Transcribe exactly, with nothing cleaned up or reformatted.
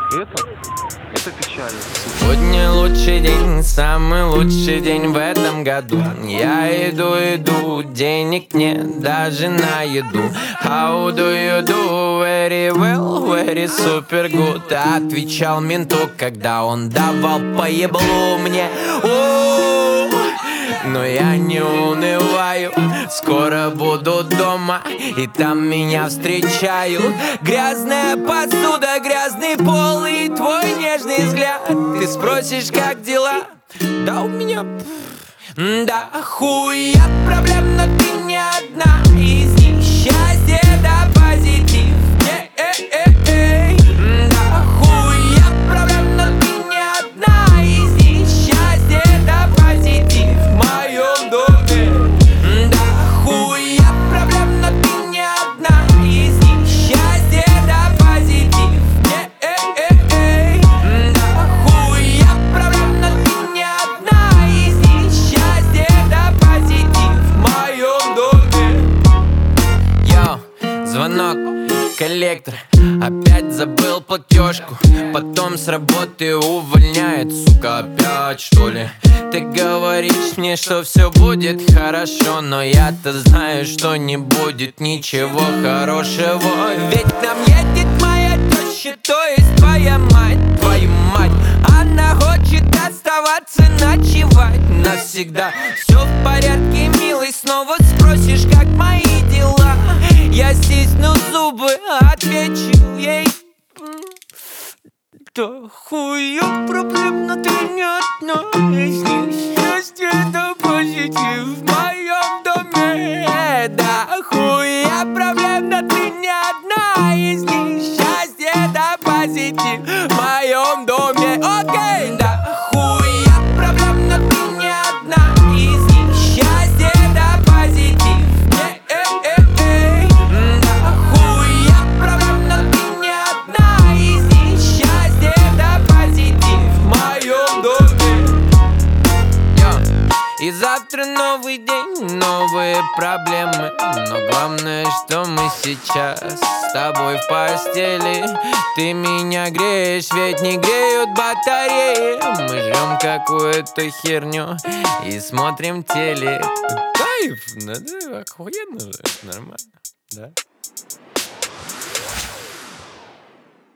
Это, это печально. Сегодня лучший день, самый лучший день в этом году. Я иду, иду, денег нет даже на еду. How do you do? Very well, very super good. Отвечал менту, когда он давал по еблу мне. О, но я не унываю, скоро буду дома, и там меня встречают. Грязная посуда, грязный пол и твой нежный взгляд. Ты спросишь, как дела? Да у меня... Да хуя проблем, но ты не одна. Из них счастье да позитив. Э-э-э-эй. Да хуя проблем, но ты не одна. Из них счастье да позитив в моем доме. Да хуя проблем, но ты не одна. Из них счастье да позитив. Э-э-э-эй. Да хуя проблем, но ты не одна. Из них счастье да позитив в моем доме. Йо, звонок, коллектор. Опять забыл платежку. Потом с работы увольняет, сука, опять что ли? Ты говоришь мне, что все будет хорошо, но я-то знаю, что не будет ничего хорошего. Ведь к нам едет моя теща, то есть твоя мать. Твою мать, она хочет оставаться ночевать навсегда. Все в порядке, милый, снова спросишь, как мои дела. Я стисну зубы, отвечу ей: да хуя проблем, но ты не одна. Из них счастье да позитив в моем доме. Да хуя проблем, но ты не одна. Из них счастье да позитив в моем доме. Окей, да хуя проблем, но ты не одна. Из них счастье да позитив. Э-э-э-эй. Да хуя проблем, но ты не одна. Из них счастье да позитив в моем доме. Йо. И завтра новый день, новые проблемы. Но главное, что мы сейчас с тобой в постели. Ты меня греешь, ведь не греют батареи. Мы жрем какую-то херню и смотрим телек. Кайф, надо, охуенно же, нормально, да?